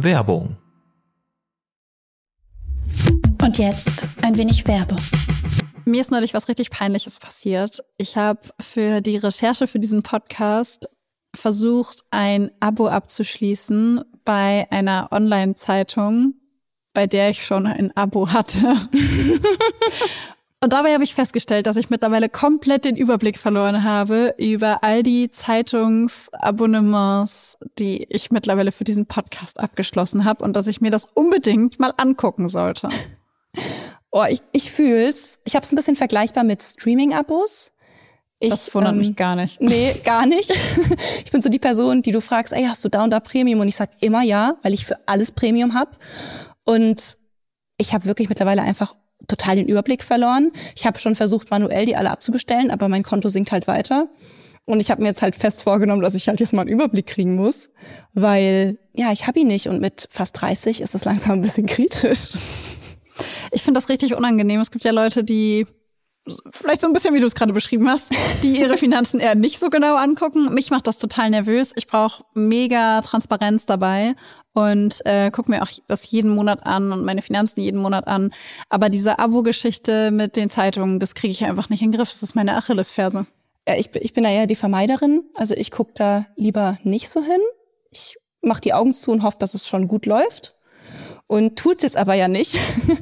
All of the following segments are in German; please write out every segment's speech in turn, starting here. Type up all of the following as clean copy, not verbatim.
Werbung. Und jetzt ein wenig Werbung. Mir ist neulich was richtig Peinliches passiert. Ich habe für die Recherche für diesen Podcast versucht, ein Abo abzuschließen bei einer Online-Zeitung, bei der ich schon ein Abo hatte. Und dabei habe ich festgestellt, dass ich mittlerweile komplett den Überblick verloren habe über all die Zeitungsabonnements, die ich mittlerweile für diesen Podcast abgeschlossen habe und dass ich mir das unbedingt mal angucken sollte. Oh, ich fühl's. Ich habe es ein bisschen vergleichbar mit Streaming-Abos. Das wundert mich gar nicht. Nee, gar nicht. Ich bin so die Person, die du fragst, ey, hast du da und da Premium? Und ich sag immer ja, weil ich für alles Premium habe. Und ich habe wirklich mittlerweile einfach total den Überblick verloren. Ich habe schon versucht, manuell die alle abzubestellen, aber mein Konto sinkt halt weiter. Und ich habe mir jetzt halt fest vorgenommen, dass ich halt jetzt mal einen Überblick kriegen muss, weil, ja, ich habe ihn nicht. Und mit fast 30 ist das langsam ein bisschen kritisch. Ich finde das richtig unangenehm. Es gibt ja Leute, die, vielleicht so ein bisschen, wie du es gerade beschrieben hast, die ihre Finanzen eher nicht so genau angucken. Mich macht das total nervös. Ich brauche mega Transparenz dabei und gucke mir auch das jeden Monat an und meine Finanzen jeden Monat an. Aber diese Abo-Geschichte mit den Zeitungen, das kriege ich einfach nicht in den Griff. Das ist meine Achillesferse. Ja, ich bin da eher die Vermeiderin. Also ich gucke da lieber nicht so hin. Ich mache die Augen zu und hoffe, dass es schon gut läuft. Und tut's jetzt aber ja nicht.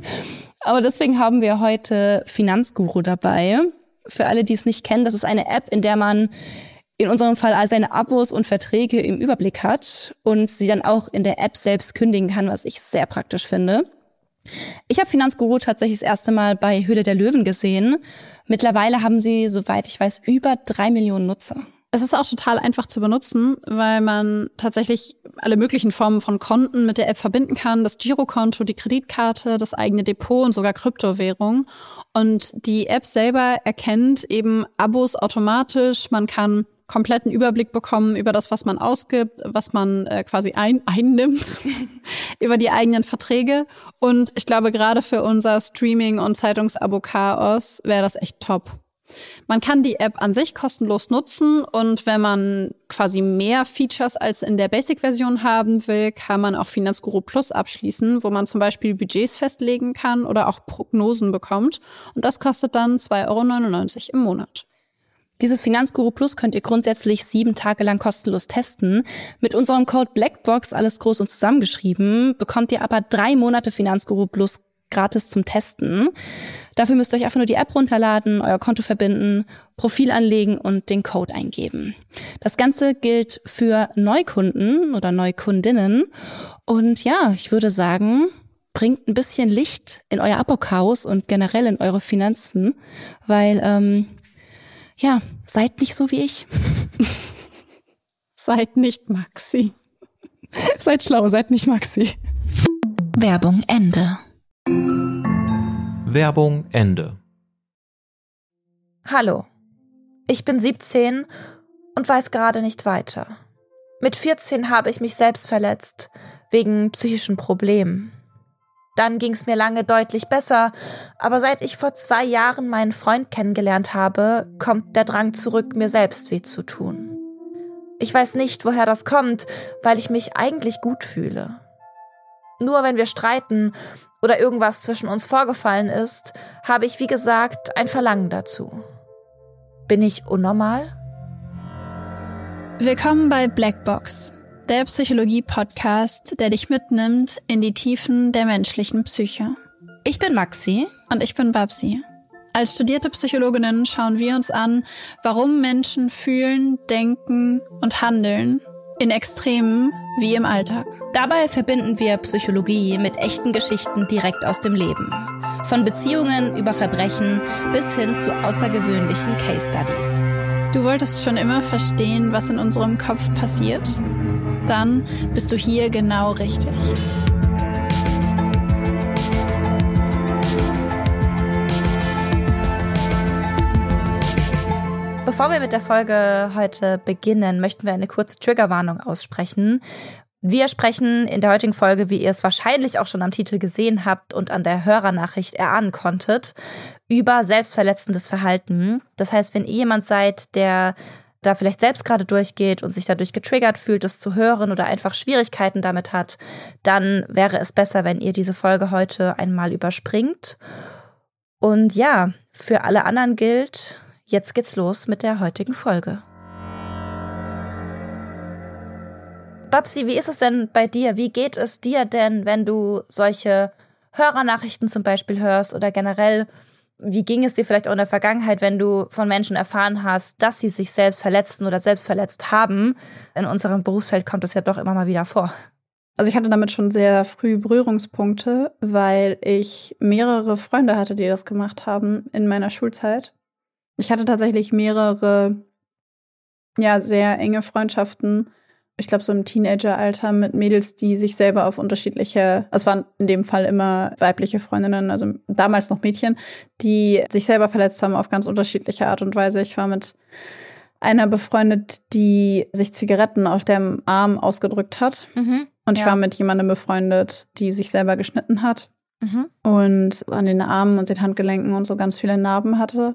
Aber deswegen haben wir heute Finanzguru dabei. Für alle, die es nicht kennen, das ist eine App, in der man in unserem Fall all seine Abos und Verträge im Überblick hat und sie dann auch in der App selbst kündigen kann, was ich sehr praktisch finde. Ich habe Finanzguru tatsächlich das erste Mal bei Höhle der Löwen gesehen. Mittlerweile haben sie, soweit ich weiß, über 3 Millionen Nutzer. Es ist auch total einfach zu benutzen, weil man tatsächlich alle möglichen Formen von Konten mit der App verbinden kann. Das Girokonto, die Kreditkarte, das eigene Depot und sogar Kryptowährung. Und die App selber erkennt eben Abos automatisch. Man kann kompletten Überblick bekommen über das, was man ausgibt, was man quasi einnimmt, über die eigenen Verträge. Und ich glaube, gerade für unser Streaming- und Zeitungsabo-Chaos wäre das echt top. Man kann die App an sich kostenlos nutzen und wenn man quasi mehr Features als in der Basic-Version haben will, kann man auch Finanzguru Plus abschließen, wo man zum Beispiel Budgets festlegen kann oder auch Prognosen bekommt. Und das kostet dann 2,99 € im Monat. Dieses Finanzguru Plus könnt ihr grundsätzlich 7 Tage lang kostenlos testen. Mit unserem Code BLACKBOX, alles groß und zusammengeschrieben, bekommt ihr aber 3 Monate Finanzguru Plus gratis zum Testen. Dafür müsst ihr euch einfach nur die App runterladen, euer Konto verbinden, Profil anlegen und den Code eingeben. Das Ganze gilt für Neukunden oder Neukundinnen. Und ja, ich würde sagen, bringt ein bisschen Licht in euer Abo-Chaos und generell in eure Finanzen, weil, ja, seid nicht so wie ich. Seid nicht Maxi. Seid schlau, seid nicht Maxi. Werbung Ende. Werbung Ende. Hallo, ich bin 17 und weiß gerade nicht weiter. Mit 14 habe ich mich selbst verletzt, wegen psychischen Problemen. Dann ging es mir lange deutlich besser, aber seit ich vor 2 Jahren meinen Freund kennengelernt habe, kommt der Drang zurück, mir selbst weh zu tun. Ich weiß nicht, woher das kommt, weil ich mich eigentlich gut fühle. Nur wenn wir streiten oder irgendwas zwischen uns vorgefallen ist, habe ich, wie gesagt, ein Verlangen dazu. Bin ich unnormal? Willkommen bei Blackbox, der Psychologie-Podcast, der dich mitnimmt in die Tiefen der menschlichen Psyche. Ich bin Maxi. Und ich bin Babsi. Als studierte Psychologinnen schauen wir uns an, warum Menschen fühlen, denken und handeln, in Extremen wie im Alltag. Dabei verbinden wir Psychologie mit echten Geschichten direkt aus dem Leben. Von Beziehungen über Verbrechen bis hin zu außergewöhnlichen Case Studies. Du wolltest schon immer verstehen, was in unserem Kopf passiert? Dann bist du hier genau richtig. Bevor wir mit der Folge heute beginnen, möchten wir eine kurze Triggerwarnung aussprechen. Wir sprechen in der heutigen Folge, wie ihr es wahrscheinlich auch schon am Titel gesehen habt und an der Hörernachricht erahnen konntet, über selbstverletzendes Verhalten. Das heißt, wenn ihr jemand seid, der da vielleicht selbst gerade durchgeht und sich dadurch getriggert fühlt, das zu hören oder einfach Schwierigkeiten damit hat, dann wäre es besser, wenn ihr diese Folge heute einmal überspringt. Und ja, für alle anderen gilt, jetzt geht's los mit der heutigen Folge. Babsi, wie ist es denn bei dir? Wie geht es dir denn, wenn du solche Hörernachrichten zum Beispiel hörst oder generell, wie ging es dir vielleicht auch in der Vergangenheit, wenn du von Menschen erfahren hast, dass sie sich selbst verletzten oder selbst verletzt haben? In unserem Berufsfeld kommt es ja doch immer mal wieder vor. Also ich hatte damit schon sehr früh Berührungspunkte, weil ich mehrere Freunde hatte, die das gemacht haben in meiner Schulzeit. Ich hatte tatsächlich mehrere, sehr enge Freundschaften, ich glaube so im Teenageralter mit Mädels, die sich selber auf unterschiedliche, es waren in dem Fall immer weibliche Freundinnen, also damals noch Mädchen, die sich selber verletzt haben auf ganz unterschiedliche Art und Weise. Ich war mit einer befreundet, die sich Zigaretten auf dem Arm ausgedrückt hat. Und ich war mit jemandem befreundet, die sich selber geschnitten hat und an den Armen und den Handgelenken und so ganz viele Narben hatte.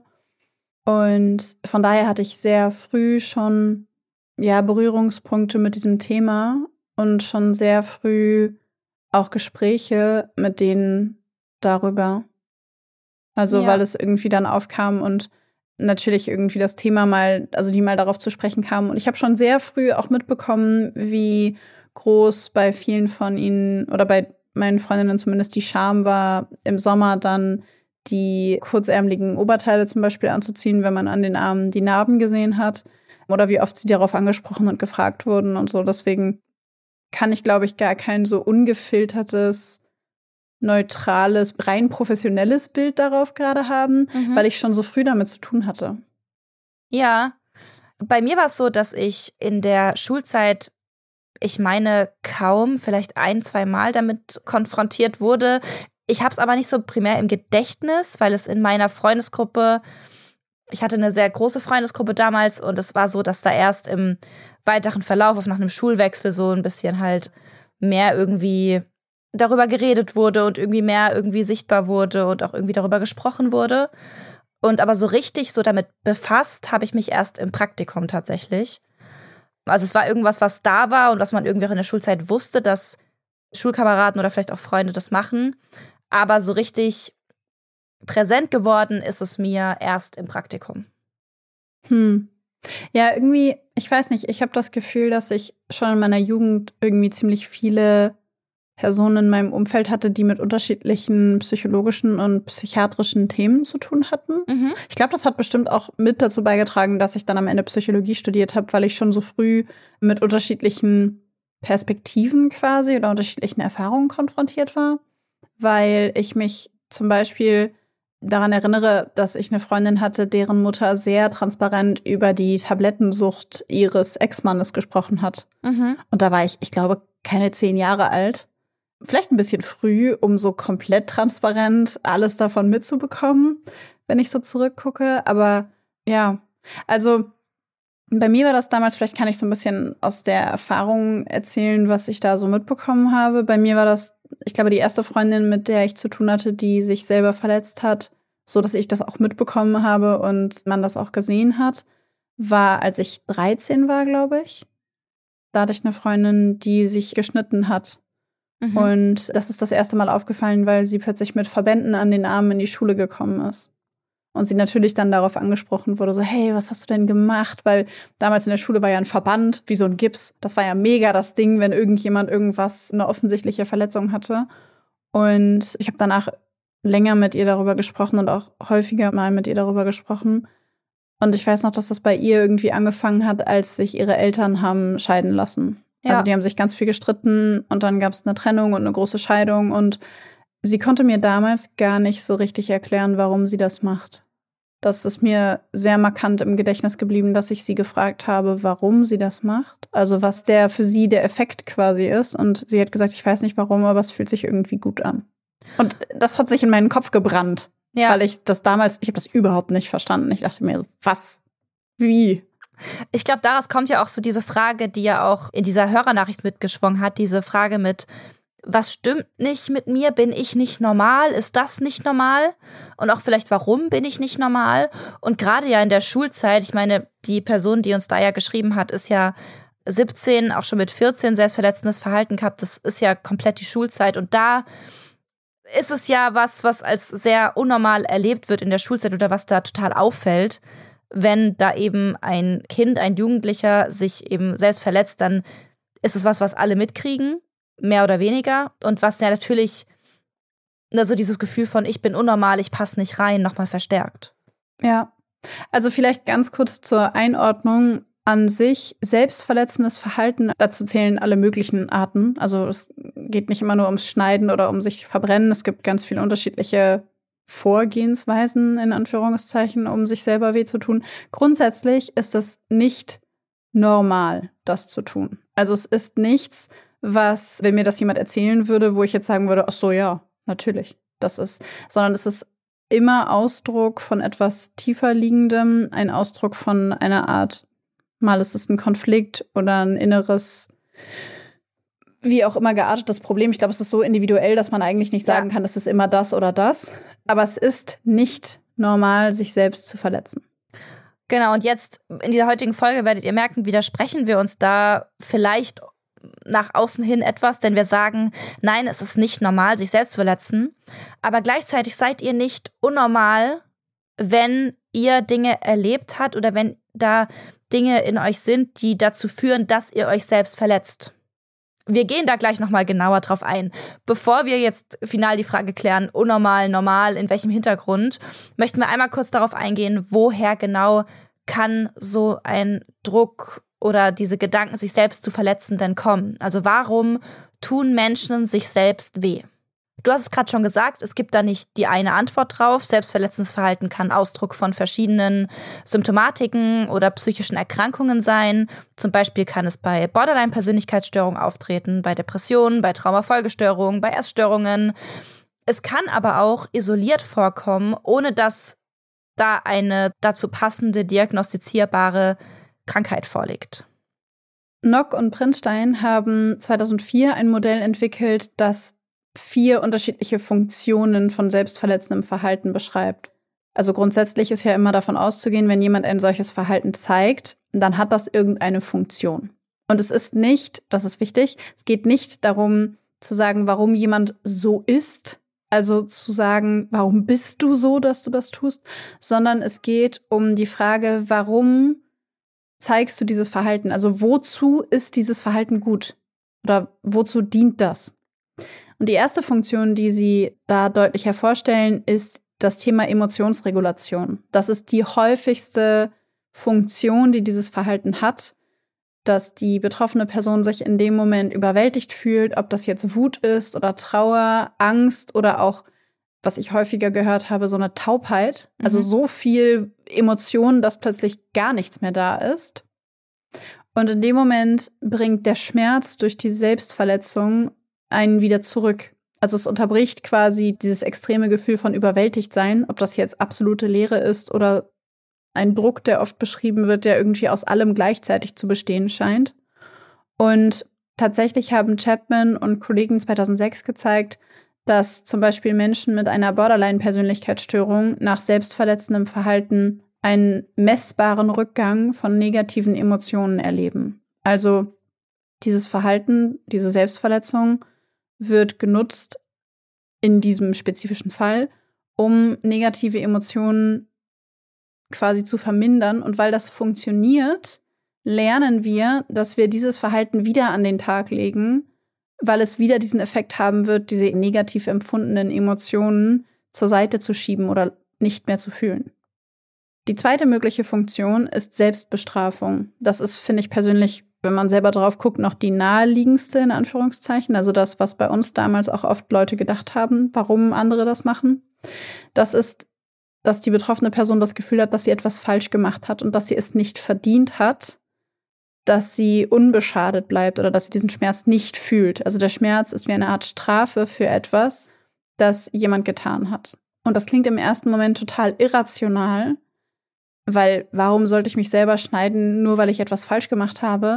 Und von daher hatte ich sehr früh schon Berührungspunkte mit diesem Thema und schon sehr früh auch Gespräche mit denen darüber. Also weil es irgendwie dann aufkam und natürlich irgendwie das Thema die mal darauf zu sprechen kamen. Und ich habe schon sehr früh auch mitbekommen, wie groß bei vielen von ihnen oder bei meinen Freundinnen zumindest die Scham war, im Sommer dann die kurzärmeligen Oberteile zum Beispiel anzuziehen, wenn man an den Armen die Narben gesehen hat. Oder wie oft sie darauf angesprochen und gefragt wurden und so. Deswegen kann ich, glaube ich, gar kein so ungefiltertes, neutrales, rein professionelles Bild darauf gerade haben, weil ich schon so früh damit zu tun hatte. Ja, bei mir war es so, dass ich in der Schulzeit, ich meine, kaum, vielleicht 1-2 Mal damit konfrontiert wurde. Ich habe es aber nicht so primär im Gedächtnis, weil es in meiner Freundesgruppe, ich hatte eine sehr große Freundesgruppe damals und es war so, dass da erst im weiteren Verlauf, nach einem Schulwechsel so ein bisschen halt mehr irgendwie darüber geredet wurde und irgendwie mehr irgendwie sichtbar wurde und auch irgendwie darüber gesprochen wurde. Und aber so richtig so damit befasst habe ich mich erst im Praktikum tatsächlich. Also es war irgendwas, was da war und was man irgendwie auch in der Schulzeit wusste, dass Schulkameraden oder vielleicht auch Freunde das machen. Aber so richtig präsent geworden ist es mir erst im Praktikum. Ja, irgendwie, ich weiß nicht, ich habe das Gefühl, dass ich schon in meiner Jugend irgendwie ziemlich viele Personen in meinem Umfeld hatte, die mit unterschiedlichen psychologischen und psychiatrischen Themen zu tun hatten. Ich glaube, das hat bestimmt auch mit dazu beigetragen, dass ich dann am Ende Psychologie studiert habe, weil ich schon so früh mit unterschiedlichen Perspektiven quasi oder unterschiedlichen Erfahrungen konfrontiert war, weil ich mich zum Beispiel daran erinnere, dass ich eine Freundin hatte, deren Mutter sehr transparent über die Tablettensucht ihres Ex-Mannes gesprochen hat. Und da war ich glaube, keine 10 Jahre alt. Vielleicht ein bisschen früh, um so komplett transparent alles davon mitzubekommen, wenn ich so zurückgucke. Aber ja, also bei mir war das damals, vielleicht kann ich so ein bisschen aus der Erfahrung erzählen, was ich da so mitbekommen habe. Bei mir war das, ich glaube, die erste Freundin, mit der ich zu tun hatte, die sich selber verletzt hat, so dass ich das auch mitbekommen habe und man das auch gesehen hat, war, als ich 13 war, glaube ich. Da hatte ich eine Freundin, die sich geschnitten hat. Und das ist das erste Mal aufgefallen, weil sie plötzlich mit Verbänden an den Armen in die Schule gekommen ist. Und sie natürlich dann darauf angesprochen wurde, so, hey, was hast du denn gemacht? Weil damals in der Schule war ja ein Verband, wie so ein Gips. Das war ja mega das Ding, wenn irgendjemand eine offensichtliche Verletzung hatte. Und ich habe danach länger mit ihr darüber gesprochen und auch häufiger mal mit ihr darüber gesprochen. Und ich weiß noch, dass das bei ihr irgendwie angefangen hat, als sich ihre Eltern haben scheiden lassen. Ja. Also die haben sich ganz viel gestritten und dann gab es eine Trennung und eine große Scheidung. Und sie konnte mir damals gar nicht so richtig erklären, warum sie das macht. Das ist mir sehr markant im Gedächtnis geblieben, dass ich sie gefragt habe, warum sie das macht. Also was für sie der Effekt quasi ist. Und sie hat gesagt, ich weiß nicht warum, aber es fühlt sich irgendwie gut an. Und das hat sich in meinen Kopf gebrannt. Ja. Weil ich habe das überhaupt nicht verstanden. Ich dachte mir, was? Wie? Ich glaube, daraus kommt ja auch so diese Frage, die ja auch in dieser Hörernachricht mitgeschwungen hat, diese Frage mit, was stimmt nicht mit mir? Bin ich nicht normal? Ist das nicht normal? Und auch vielleicht, warum bin ich nicht normal? Und gerade ja in der Schulzeit, ich meine, die Person, die uns da ja geschrieben hat, ist ja 17, auch schon mit 14 selbstverletzendes Verhalten gehabt. Das ist ja komplett die Schulzeit. Und da ist es ja was als sehr unnormal erlebt wird in der Schulzeit oder was da total auffällt. Wenn da eben ein Kind, ein Jugendlicher sich eben selbst verletzt, dann ist es was alle mitkriegen, mehr oder weniger. Und was ja natürlich so dieses Gefühl von ich bin unnormal, ich passe nicht rein, nochmal verstärkt. Ja, also vielleicht ganz kurz zur Einordnung an sich. Selbstverletzendes Verhalten, dazu zählen alle möglichen Arten. Also es geht nicht immer nur ums Schneiden oder um sich verbrennen. Es gibt ganz viele unterschiedliche Vorgehensweisen, in Anführungszeichen, um sich selber weh zu tun. Grundsätzlich ist es nicht normal, das zu tun. Also es ist nichts, was, wenn mir das jemand erzählen würde, wo ich jetzt sagen würde, ach so, ja, natürlich, das ist, sondern es ist immer Ausdruck von etwas tiefer liegendem, ein Ausdruck von einer Art, mal ist es ein Konflikt oder ein inneres, wie auch immer geartetes Problem. Ich glaube, es ist so individuell, dass man eigentlich nicht sagen kann, es ist immer das oder das. Aber es ist nicht normal, sich selbst zu verletzen. Genau, und jetzt in dieser heutigen Folge werdet ihr merken, widersprechen wir uns da vielleicht nach außen hin etwas, denn wir sagen, nein, es ist nicht normal, sich selbst zu verletzen. Aber gleichzeitig seid ihr nicht unnormal, wenn ihr Dinge erlebt habt oder wenn da Dinge in euch sind, die dazu führen, dass ihr euch selbst verletzt. Wir gehen da gleich nochmal genauer drauf ein. Bevor wir jetzt final die Frage klären, unnormal, normal, in welchem Hintergrund, möchten wir einmal kurz darauf eingehen, woher genau kann so ein Druck oder diese Gedanken, sich selbst zu verletzen, denn kommen? Also warum tun Menschen sich selbst weh? Du hast es gerade schon gesagt, es gibt da nicht die eine Antwort drauf. Selbstverletzendes Verhalten kann Ausdruck von verschiedenen Symptomatiken oder psychischen Erkrankungen sein. Zum Beispiel kann es bei Borderline-Persönlichkeitsstörungen auftreten, bei Depressionen, bei Traumafolgestörungen, bei Essstörungen. Es kann aber auch isoliert vorkommen, ohne dass da eine dazu passende, diagnostizierbare Krankheit vorliegt. Nock und Prinstein haben 2004 ein Modell entwickelt, das 4 unterschiedliche Funktionen von selbstverletzendem Verhalten beschreibt. Also grundsätzlich ist ja immer davon auszugehen, wenn jemand ein solches Verhalten zeigt, dann hat das irgendeine Funktion. Und es ist nicht, das ist wichtig, es geht nicht darum zu sagen, warum jemand so ist, also zu sagen, warum bist du so, dass du das tust, sondern es geht um die Frage, warum zeigst du dieses Verhalten? Also wozu ist dieses Verhalten gut? Oder wozu dient das? Und die erste Funktion, die sie da deutlich hervorstellen, ist das Thema Emotionsregulation. Das ist die häufigste Funktion, die dieses Verhalten hat, dass die betroffene Person sich in dem Moment überwältigt fühlt, ob das jetzt Wut ist oder Trauer, Angst oder auch, was ich häufiger gehört habe, so eine Taubheit. Also so viel Emotionen, dass plötzlich gar nichts mehr da ist. Und in dem Moment bringt der Schmerz durch die Selbstverletzung einen wieder zurück. Also es unterbricht quasi dieses extreme Gefühl von Überwältigtsein, ob das jetzt absolute Leere ist oder ein Druck, der oft beschrieben wird, der irgendwie aus allem gleichzeitig zu bestehen scheint. Und tatsächlich haben Chapman und Kollegen 2006 gezeigt, dass zum Beispiel Menschen mit einer Borderline-Persönlichkeitsstörung nach selbstverletzendem Verhalten einen messbaren Rückgang von negativen Emotionen erleben. Also dieses Verhalten, diese Selbstverletzung wird genutzt in diesem spezifischen Fall, um negative Emotionen quasi zu vermindern. Und weil das funktioniert, lernen wir, dass wir dieses Verhalten wieder an den Tag legen, weil es wieder diesen Effekt haben wird, diese negativ empfundenen Emotionen zur Seite zu schieben oder nicht mehr zu fühlen. Die zweite mögliche Funktion ist Selbstbestrafung. Das ist, finde ich persönlich, wenn man selber drauf guckt, noch die naheliegendste, in Anführungszeichen. Also das, was bei uns damals auch oft Leute gedacht haben, warum andere das machen. Das ist, dass die betroffene Person das Gefühl hat, dass sie etwas falsch gemacht hat und dass sie es nicht verdient hat, dass sie unbeschadet bleibt oder dass sie diesen Schmerz nicht fühlt. Also der Schmerz ist wie eine Art Strafe für etwas, das jemand getan hat. Und das klingt im ersten Moment total irrational, weil warum sollte ich mich selber schneiden, nur weil ich etwas falsch gemacht habe?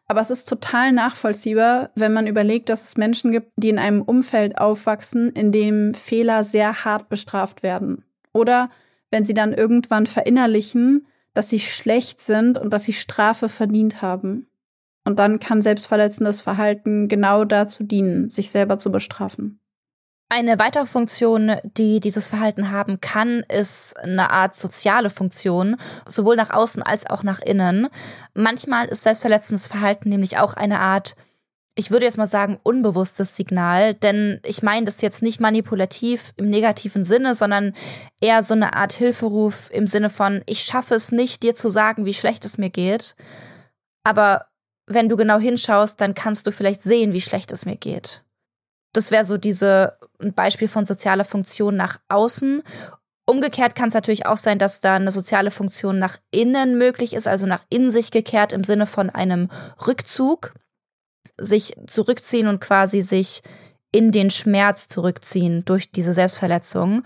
Aber es ist total nachvollziehbar, wenn man überlegt, dass es Menschen gibt, die in einem Umfeld aufwachsen, in dem Fehler sehr hart bestraft werden. Oder wenn sie dann irgendwann verinnerlichen, dass sie schlecht sind und dass sie Strafe verdient haben. Und dann kann selbstverletzendes Verhalten genau dazu dienen, sich selber zu bestrafen. Eine weitere Funktion, die dieses Verhalten haben kann, ist eine Art soziale Funktion, sowohl nach außen als auch nach innen. Manchmal ist selbstverletzendes Verhalten nämlich auch eine Art, ich würde jetzt mal sagen, unbewusstes Signal, denn ich meine das jetzt nicht manipulativ im negativen Sinne, sondern eher so eine Art Hilferuf im Sinne von, ich schaffe es nicht, dir zu sagen, wie schlecht es mir geht, aber wenn du genau hinschaust, dann kannst du vielleicht sehen, wie schlecht es mir geht. Das wäre so ein Beispiel von sozialer Funktion nach außen. Umgekehrt kann es natürlich auch sein, dass da eine soziale Funktion nach innen möglich ist, also nach in sich gekehrt im Sinne von einem Rückzug, sich zurückziehen und quasi sich in den Schmerz zurückziehen durch diese Selbstverletzung.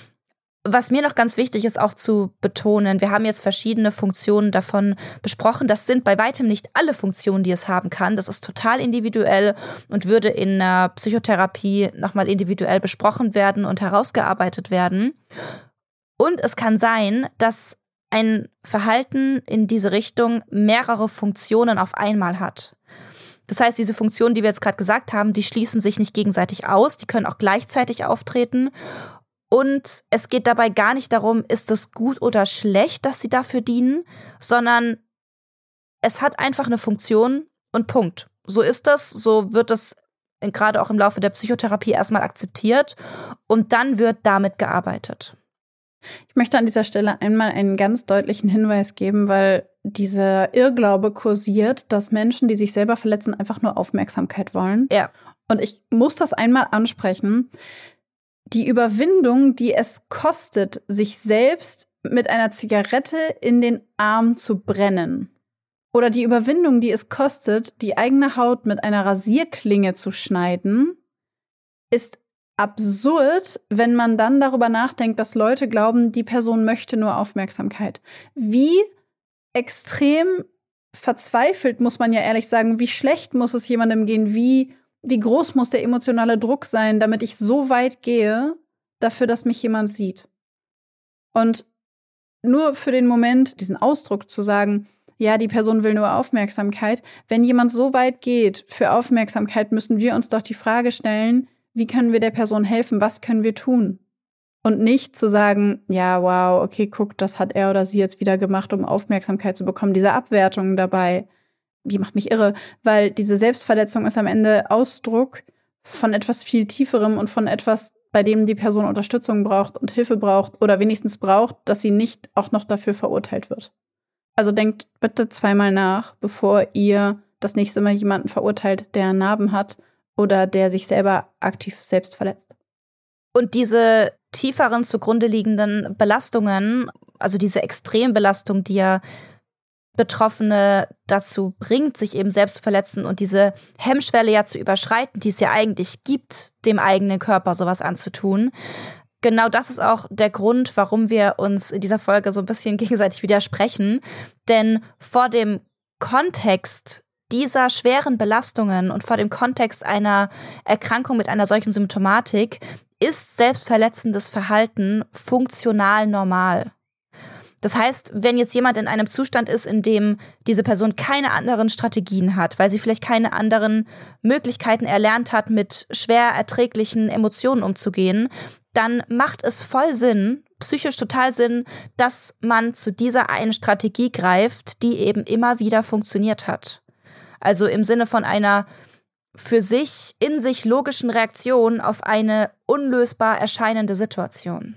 Was mir noch ganz wichtig ist, auch zu betonen, wir haben jetzt verschiedene Funktionen davon besprochen. Das sind bei weitem nicht alle Funktionen, die es haben kann. Das ist total individuell und würde in einer Psychotherapie nochmal individuell besprochen werden und herausgearbeitet werden. Und es kann sein, dass ein Verhalten in diese Richtung mehrere Funktionen auf einmal hat. Das heißt, diese Funktionen, die wir jetzt gerade gesagt haben, die schließen sich nicht gegenseitig aus, die können auch gleichzeitig auftreten. Und es geht dabei gar nicht darum, ist es gut oder schlecht, dass sie dafür dienen, sondern es hat einfach eine Funktion und Punkt. So ist das, so wird es gerade auch im Laufe der Psychotherapie erstmal akzeptiert und dann wird damit gearbeitet. Ich möchte an dieser Stelle einmal einen ganz deutlichen Hinweis geben, weil dieser Irrglaube kursiert, dass Menschen, die sich selber verletzen, einfach nur Aufmerksamkeit wollen. Ja. Und ich muss das einmal ansprechen. Die Überwindung, die es kostet, sich selbst mit einer Zigarette in den Arm zu brennen. Oder die Überwindung, die es kostet, die eigene Haut mit einer Rasierklinge zu schneiden, ist absurd, wenn man dann darüber nachdenkt, dass Leute glauben, die Person möchte nur Aufmerksamkeit. Wie extrem verzweifelt, muss man ja ehrlich sagen, wie schlecht muss es jemandem gehen, wie groß muss der emotionale Druck sein, damit ich so weit gehe, dafür, dass mich jemand sieht. Und nur für den Moment, diesen Ausdruck zu sagen, ja, die Person will nur Aufmerksamkeit. Wenn jemand so weit geht für Aufmerksamkeit, müssen wir uns doch die Frage stellen, wie können wir der Person helfen, was können wir tun? Und nicht zu sagen, ja, wow, okay, guck, das hat er oder sie jetzt wieder gemacht, um Aufmerksamkeit zu bekommen. Diese Abwertung dabei, die macht mich irre, weil diese Selbstverletzung ist am Ende Ausdruck von etwas viel Tieferem und von etwas, bei dem die Person Unterstützung braucht und Hilfe braucht oder wenigstens braucht, dass sie nicht auch noch dafür verurteilt wird. Also denkt bitte zweimal nach, bevor ihr das nächste Mal jemanden verurteilt, der Narben hat oder der sich selber aktiv selbst verletzt. Und diese tieferen zugrunde liegenden Belastungen, also diese Extrembelastung, die ja Betroffene dazu bringt, sich eben selbst zu verletzen und diese Hemmschwelle ja zu überschreiten, die es ja eigentlich gibt, dem eigenen Körper sowas anzutun. Genau das ist auch der Grund, warum wir uns in dieser Folge so ein bisschen gegenseitig widersprechen. Denn vor dem Kontext dieser schweren Belastungen und vor dem Kontext einer Erkrankung mit einer solchen Symptomatik ist selbstverletzendes Verhalten funktional normal. Das heißt, wenn jetzt jemand in einem Zustand ist, in dem diese Person keine anderen Strategien hat, weil sie vielleicht keine anderen Möglichkeiten erlernt hat, mit schwer erträglichen Emotionen umzugehen, dann macht es voll Sinn, psychisch total Sinn, dass man zu dieser einen Strategie greift, die eben immer wieder funktioniert hat. Also im Sinne von einer für sich, in sich logischen Reaktion auf eine unlösbar erscheinende Situation.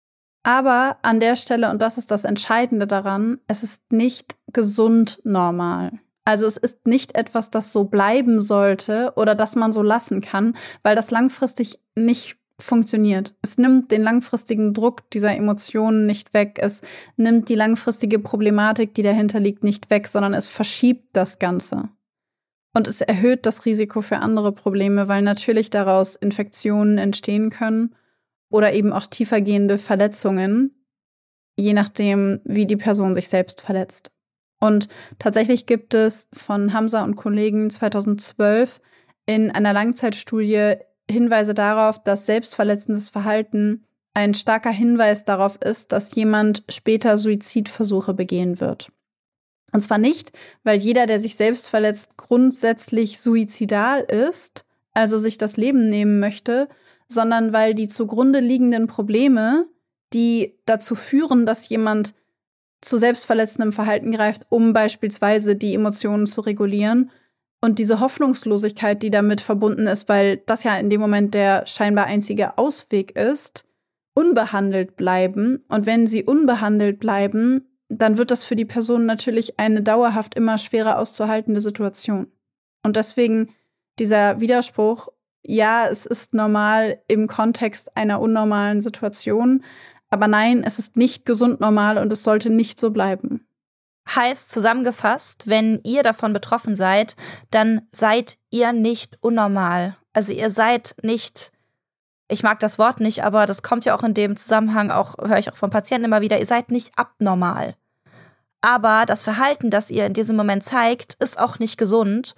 Aber an der Stelle, und das ist das Entscheidende daran, es ist nicht gesund normal. Also es ist nicht etwas, das so bleiben sollte oder das man so lassen kann, weil das langfristig nicht funktioniert. Es nimmt den langfristigen Druck dieser Emotionen nicht weg. Es nimmt die langfristige Problematik, die dahinter liegt, nicht weg, sondern es verschiebt das Ganze. Und es erhöht das Risiko für andere Probleme, weil natürlich daraus Infektionen entstehen können oder eben auch tiefergehende Verletzungen, je nachdem, wie die Person sich selbst verletzt. Und tatsächlich gibt es von Hamza und Kollegen 2012 in einer Langzeitstudie Hinweise darauf, dass selbstverletzendes Verhalten ein starker Hinweis darauf ist, dass jemand später Suizidversuche begehen wird. Und zwar nicht, weil jeder, der sich selbst verletzt, grundsätzlich suizidal ist, also sich das Leben nehmen möchte, sondern weil die zugrunde liegenden Probleme, die dazu führen, dass jemand zu selbstverletzendem Verhalten greift, um beispielsweise die Emotionen zu regulieren. Und diese Hoffnungslosigkeit, die damit verbunden ist, weil das ja in dem Moment der scheinbar einzige Ausweg ist, unbehandelt bleiben. Und wenn sie unbehandelt bleiben, dann wird das für die Person natürlich eine dauerhaft immer schwerer auszuhaltende Situation. Und deswegen dieser Widerspruch, ja, es ist normal im Kontext einer unnormalen Situation, aber nein, es ist nicht gesund normal und es sollte nicht so bleiben. Heißt zusammengefasst, wenn ihr davon betroffen seid, dann seid ihr nicht unnormal. Also ihr seid nicht, ich mag das Wort nicht, aber das kommt ja auch in dem Zusammenhang, auch höre ich auch von Patienten immer wieder, ihr seid nicht abnormal. Aber das Verhalten, das ihr in diesem Moment zeigt, ist auch nicht gesund.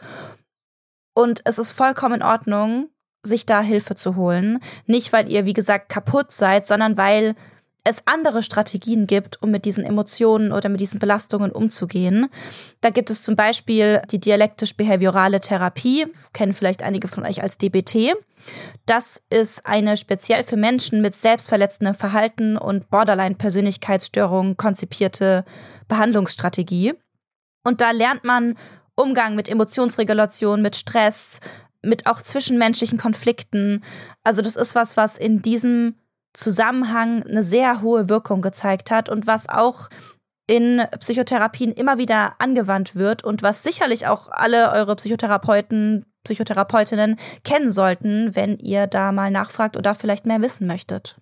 Und es ist vollkommen in Ordnung, sich da Hilfe zu holen. Nicht, weil ihr, wie gesagt, kaputt seid, sondern weil es andere Strategien gibt, um mit diesen Emotionen oder mit diesen Belastungen umzugehen. Da gibt es zum Beispiel die dialektisch-behaviorale Therapie, kennen vielleicht einige von euch als DBT. Das ist eine speziell für Menschen mit selbstverletzendem Verhalten und Borderline-Persönlichkeitsstörungen konzipierte Behandlungsstrategie. Und da lernt man Umgang mit Emotionsregulation, mit Stress, mit auch zwischenmenschlichen Konflikten. Also das ist was in diesem Zusammenhang eine sehr hohe Wirkung gezeigt hat und was auch in Psychotherapien immer wieder angewandt wird und was sicherlich auch alle eure Psychotherapeuten, Psychotherapeutinnen kennen sollten, wenn ihr da mal nachfragt oder vielleicht mehr wissen möchtet.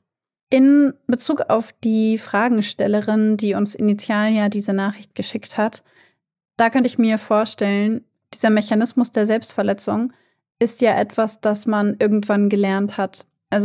In Bezug auf die Fragenstellerin, die uns initial ja diese Nachricht geschickt hat, da könnte ich mir vorstellen, dieser Mechanismus der Selbstverletzung ist ja etwas, das man irgendwann gelernt hat. Also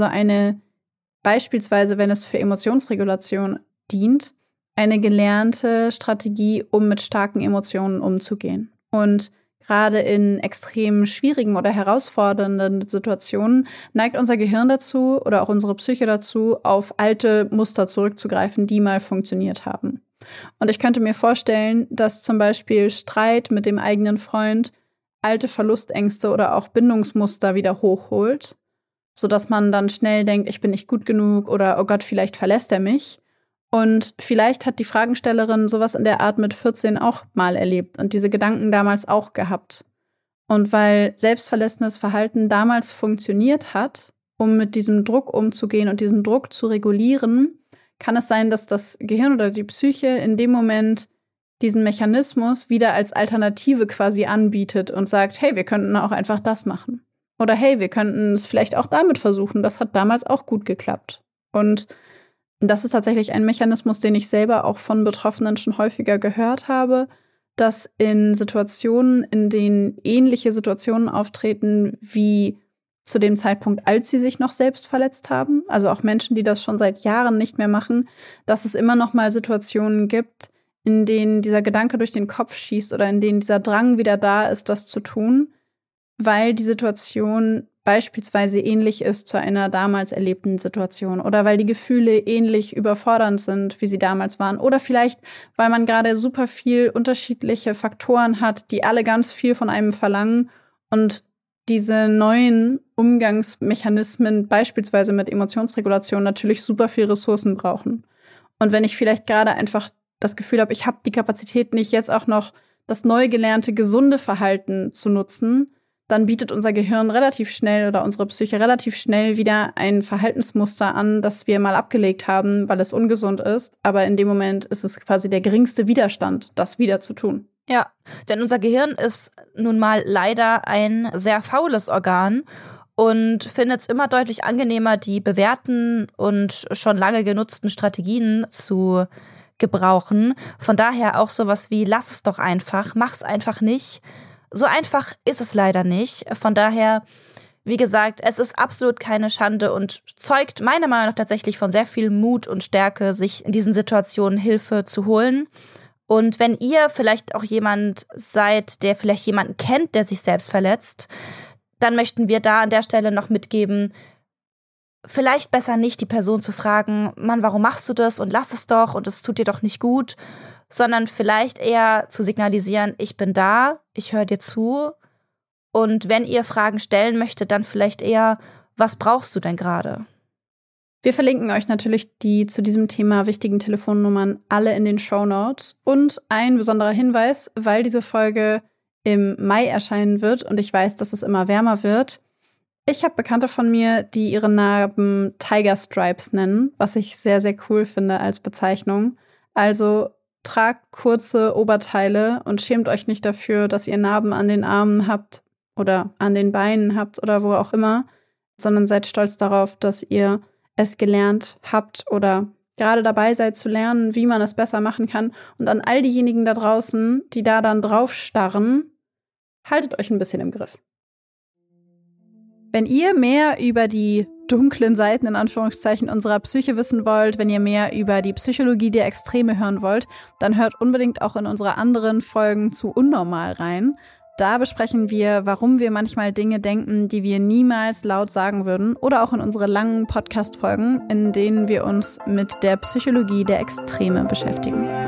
beispielsweise, wenn es für Emotionsregulation dient, eine gelernte Strategie, um mit starken Emotionen umzugehen. Und gerade in extrem schwierigen oder herausfordernden Situationen neigt unser Gehirn dazu oder auch unsere Psyche dazu, auf alte Muster zurückzugreifen, die mal funktioniert haben. Und ich könnte mir vorstellen, dass zum Beispiel Streit mit dem eigenen Freund alte Verlustängste oder auch Bindungsmuster wieder hochholt, sodass man dann schnell denkt, ich bin nicht gut genug oder oh Gott, vielleicht verlässt er mich. Und vielleicht hat die Fragestellerin sowas in der Art mit 14 auch mal erlebt und diese Gedanken damals auch gehabt. Und weil selbstverletzendes Verhalten damals funktioniert hat, um mit diesem Druck umzugehen und diesen Druck zu regulieren, kann es sein, dass das Gehirn oder die Psyche in dem Moment diesen Mechanismus wieder als Alternative quasi anbietet und sagt, hey, wir könnten auch einfach das machen. Oder hey, wir könnten es vielleicht auch damit versuchen. Das hat damals auch gut geklappt. Und das ist tatsächlich ein Mechanismus, den ich selber auch von Betroffenen schon häufiger gehört habe, dass in Situationen, in denen ähnliche Situationen auftreten wie zu dem Zeitpunkt, als sie sich noch selbst verletzt haben, also auch Menschen, die das schon seit Jahren nicht mehr machen, dass es immer noch mal Situationen gibt, in denen dieser Gedanke durch den Kopf schießt oder in denen dieser Drang wieder da ist, das zu tun, weil die Situation beispielsweise ähnlich ist zu einer damals erlebten Situation oder weil die Gefühle ähnlich überfordernd sind, wie sie damals waren oder vielleicht, weil man gerade super viel unterschiedliche Faktoren hat, die alle ganz viel von einem verlangen und diese neuen Umgangsmechanismen, beispielsweise mit Emotionsregulation, natürlich super viel Ressourcen brauchen. Und wenn ich vielleicht gerade einfach das Gefühl habe, ich habe die Kapazität nicht, jetzt auch noch das neu gelernte gesunde Verhalten zu nutzen, dann bietet unser Gehirn relativ schnell oder unsere Psyche relativ schnell wieder ein Verhaltensmuster an, das wir mal abgelegt haben, weil es ungesund ist. Aber in dem Moment ist es quasi der geringste Widerstand, das wieder zu tun. Ja, denn unser Gehirn ist nun mal leider ein sehr faules Organ und findet es immer deutlich angenehmer, die bewährten und schon lange genutzten Strategien zu gebrauchen. Von daher auch sowas wie, lass es doch einfach, mach's einfach nicht. So einfach ist es leider nicht. Von daher, wie gesagt, es ist absolut keine Schande und zeugt meiner Meinung nach tatsächlich von sehr viel Mut und Stärke, sich in diesen Situationen Hilfe zu holen. Und wenn ihr vielleicht auch jemand seid, der vielleicht jemanden kennt, der sich selbst verletzt, dann möchten wir da an der Stelle noch mitgeben, vielleicht besser nicht die Person zu fragen, Mann, warum machst du das und lass es doch und es tut dir doch nicht gut, sondern vielleicht eher zu signalisieren, ich bin da, ich höre dir zu und wenn ihr Fragen stellen möchtet, dann vielleicht eher, was brauchst du denn gerade? Wir verlinken euch natürlich die zu diesem Thema wichtigen Telefonnummern alle in den Shownotes. Und ein besonderer Hinweis, weil diese Folge im Mai erscheinen wird und ich weiß, dass es immer wärmer wird. Ich habe Bekannte von mir, die ihre Narben Tiger Stripes nennen, was ich sehr, sehr cool finde als Bezeichnung. Also tragt kurze Oberteile und schämt euch nicht dafür, dass ihr Narben an den Armen habt oder an den Beinen habt oder wo auch immer, sondern seid stolz darauf, dass ihr es gelernt habt oder gerade dabei seid zu lernen, wie man es besser machen kann. Und an all diejenigen da draußen, die da dann drauf starren, haltet euch ein bisschen im Griff. Wenn ihr mehr über die dunklen Seiten in Anführungszeichen unserer Psyche wissen wollt, wenn ihr mehr über die Psychologie der Extreme hören wollt, dann hört unbedingt auch in unsere anderen Folgen zu Unnormal rein. Da besprechen wir, warum wir manchmal Dinge denken, die wir niemals laut sagen würden, oder auch in unsere langen Podcast-Folgen, in denen wir uns mit der Psychologie der Extreme beschäftigen.